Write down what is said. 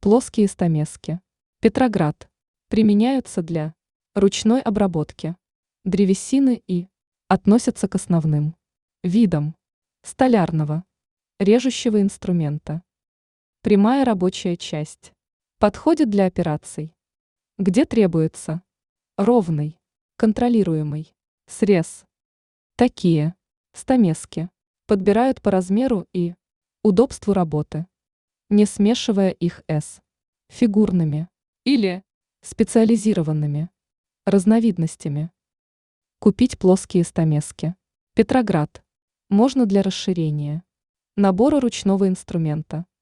Плоские стамески. Петроград. Применяются для ручной обработки древесины и относятся к основным видам столярного режущего инструмента. Прямая рабочая часть. Подходит для операций, где требуется ровный, контролируемый срез. Такие стамески подбирают по размеру и удобству работы, не смешивая их с фигурными или специализированными разновидностями. Купить плоские стамески. Петроград. Можно для расширения набора ручного инструмента.